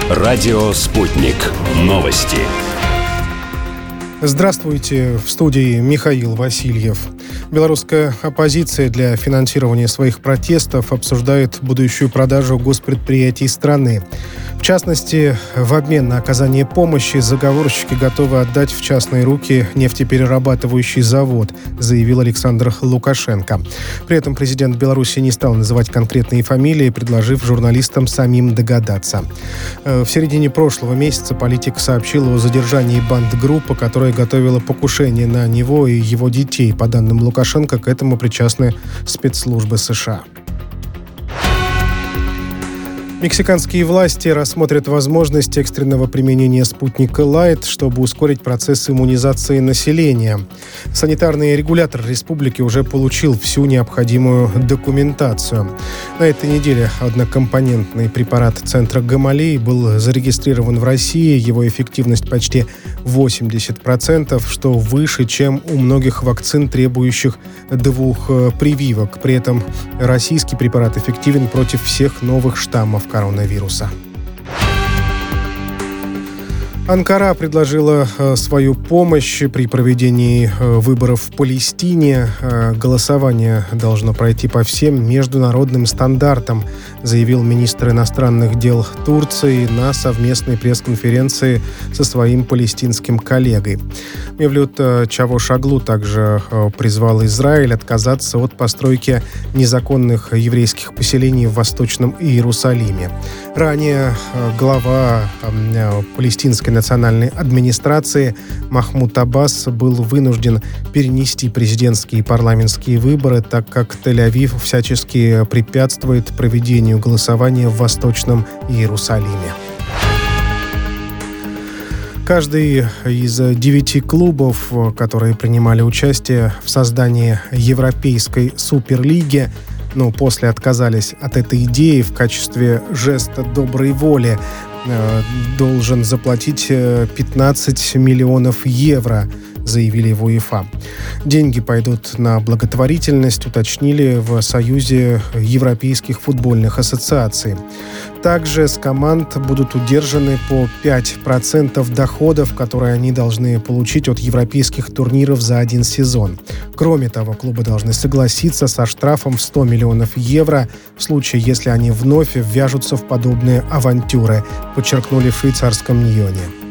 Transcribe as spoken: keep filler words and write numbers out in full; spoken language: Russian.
Радио «Спутник». Новости. Здравствуйте, в студии Михаил Васильев. Белорусская оппозиция для финансирования своих протестов обсуждает будущую продажу госпредприятий страны. В частности, в обмен на оказание помощи заговорщики готовы отдать в частные руки нефтеперерабатывающий завод, заявил Александр Лукашенко. При этом президент Беларуси не стал называть конкретные фамилии, предложив журналистам самим догадаться. В середине прошлого месяца политик сообщил о задержании бандгруппы, которая готовила покушение на него и его детей. По данным Лукашенко, к этому причастны спецслужбы США. Мексиканские власти рассмотрят возможность экстренного применения спутника Лайт, чтобы ускорить процесс иммунизации населения. Санитарный регулятор республики уже получил всю необходимую документацию. На этой неделе однокомпонентный препарат центра Гамалеи был зарегистрирован в России. Его эффективность почти восемьдесят процентов, что выше, чем у многих вакцин, требующих двух прививок. При этом российский препарат эффективен против всех новых штаммов коронавируса. Анкара предложила свою помощь при проведении выборов в Палестине. Голосование должно пройти по всем международным стандартам, заявил министр иностранных дел Турции на совместной пресс-конференции со своим палестинским коллегой. Мевлют Чавушоглу также призвал Израиль отказаться от постройки незаконных еврейских поселений в Восточном Иерусалиме. Ранее глава палестинской национальной администрации Махмуд Аббас был вынужден перенести президентские и парламентские выборы, так как Тель-Авив всячески препятствует проведению голосования в Восточном Иерусалиме. Каждый из девяти клубов, которые принимали участие в создании Европейской суперлиги, но после отказались от этой идеи в качестве жеста доброй воли, должен заплатить пятнадцать миллионов евро, заявили в УЕФА. Деньги пойдут на благотворительность, уточнили в Союзе европейских футбольных ассоциаций. Также с команд будут удержаны по пять процентов доходов, которые они должны получить от европейских турниров за один сезон. Кроме того, клубы должны согласиться со штрафом в сто миллионов евро в случае, если они вновь ввяжутся в подобные авантюры, подчеркнули в швейцарском Ньоне.